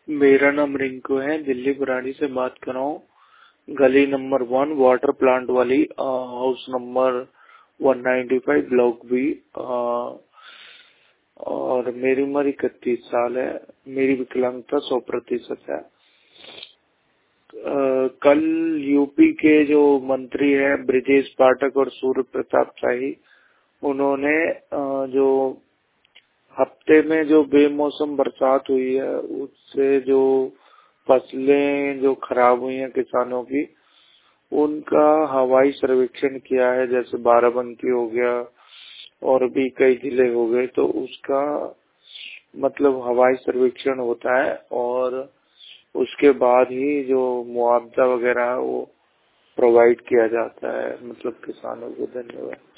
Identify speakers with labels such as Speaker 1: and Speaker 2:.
Speaker 1: मेरा नाम रिंकू है, दिल्ली बुराड़ी से बात कर रहा हूँ। गली नंबर 1 वाटर प्लांट वाली, हाउस नंबर 195 ब्लॉक बी। और मेरी उम्र 31 साल है। मेरी विकलांगता 100% है। कल यूपी के जो मंत्री हैं ब्रिजेश पाठक और सूर्य प्रताप शाही, उन्होंने जो हफ्ते में जो बेमौसम बरसात हुई है उससे जो फसलें जो खराब हुई हैं किसानों की, उनका हवाई सर्वेक्षण किया है। जैसे बाराबंकी हो गया और भी कई जिले हो गए, तो उसका मतलब हवाई सर्वेक्षण होता है और उसके बाद ही जो मुआवजा वगैरह है वो प्रोवाइड किया जाता है मतलब किसानों को। धन्यवाद।